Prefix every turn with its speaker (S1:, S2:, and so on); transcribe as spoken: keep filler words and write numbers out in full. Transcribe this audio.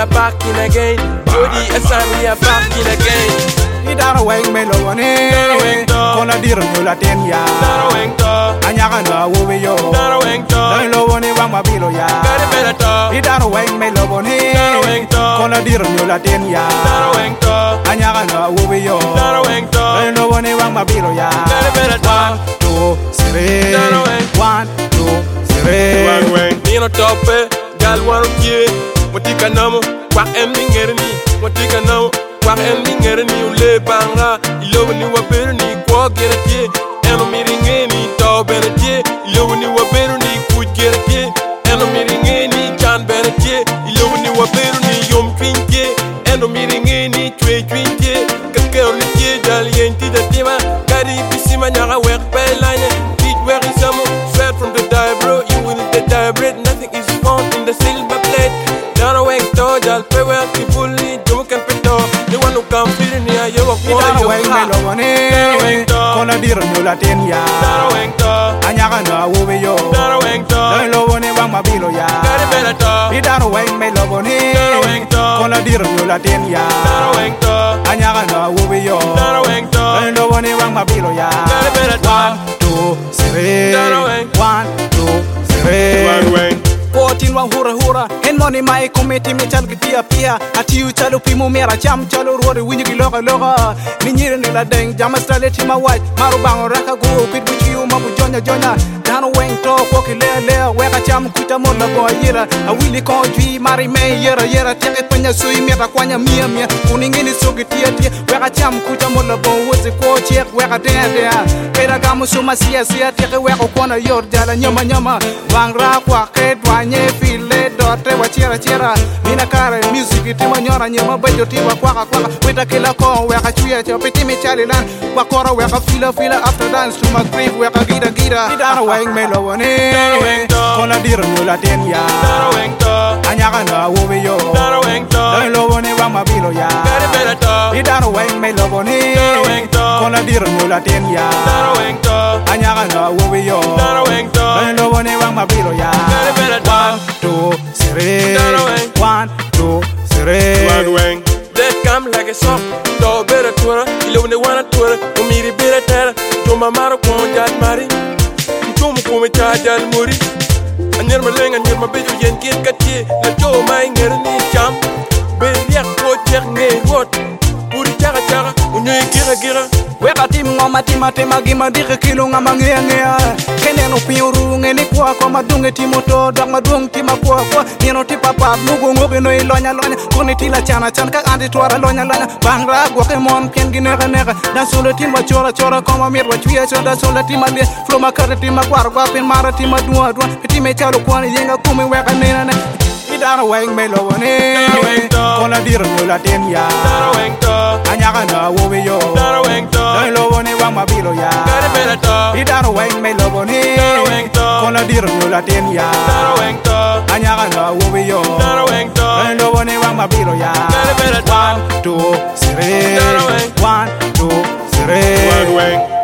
S1: are back in again. Jody Assan, we are back in again.
S2: Idara weng melone, kona dir nyula ten ya. Anyaka na wowe yo. Dai lowone wang mabilo ya. Idara weng melone, kona dir nyula ten ya. Anyaka na wowe yo. Dai lowone wang mabilo ya. One, two, three. One, two, three.
S1: Nino tope, gal wanu kie. Motika namo, kwa emni ngerni. Motika namo. Wak en ni ngere ni ule banga Ilo ni waberu ni kwa gere tie Eno miringe ni tau bere tie Ilo ni waberu ni kuj gere tie Eno miringe ni chan bere tie Ilo ni waberu ni yom twin tie Eno miringe ni chwe twin tie Kakeo ni tie jal yen ti da tima Kari bisima nyaga wek pay line Teach wek isamo Straight from the die bro You will the die bread Nothing is found in the silver plate Dara wek to jal pe wek ki bulli Jomo kan peto Wanu kam fili ni ayo wa kwa yo
S2: weng melone kona dir nyula ten ya anyaka na wowe yo dai lowone wang mabilo ya idaro weng melone kona dir nyula ten ya anyaka na wowe yo dai lowone wang mabilo ya one two three one two three Potin wang hura hura En money mai kometi me chal gitia pia Ati u chalo pimo mera cham chalo ruori winyi giloka loka Ninyire nila deng jama stale tima waj Maru bango raka go pit buchi u mabu jonya jonya Dano weng to koki lea lea Weka cham kuita mola go yira A wili kon jui mari me yera yera Tiake penya sui mera kwanya mia mia Uningini sogi tia tia Weka cham kuita mola go wozi ko chek Weka dea dea Kera gamu suma siya siya Tiake weka kona yor jala nyama nyama Wang ra kwa kedwa nye file dote wa chira chira Mina kare music itima nyora nyema bajo tiwa kwaka kwaka Wita kila ko weka chuya chopi timi chali lan Wakora weka fila fila after dance to my grave weka gira gira Idara weng melo wane Kona dir nyula ten ya Anyaka na wowe yo Dai lo wane wang mabilo ya Idara weng melo wane Kona dir nyula ten ya Anyaka na wowe yo Dai lo wane wang mabilo ya One, two, three. One, two, three.
S1: They come like a song. Do better twirl. You only wanna twirl. Umiri better tell. To my mother won't get married. To me, come charge al muri. And you're my ling and you're my baby. Yen get cut here. Let go my ngerni jam. Baby, yak go check me what. Puri chaga chaga. Unye gira gira.
S2: Weka tim ngoma tima tema gima dike kilo ngama ngea ngea Kene no piuru ngeni kwa kwa madunge timoto Dak madung tima kwa kwa Nino tipa pap mugu ngoge no ilonya lonya Kone tila chana chana kak andi tuara lonya lonya Bangra gwa kemon ken ginega nega Dan solo tima chora chora koma mirwa chuya chora Dan solo tima lia flow makare tima kwar kwa pin mara tima dua dua Petime chalo kwa ni yenga kume weka nena ne Idara weng melo wane Kona dir nyula ten ya Anyaka na wowe yo Dai lo wane wang mabilo ya Idara weng melo wane Kona dir nyula ten ya Anyaka na wowe yo Dai lo wane wang mabilo ya One, two, three One, two, three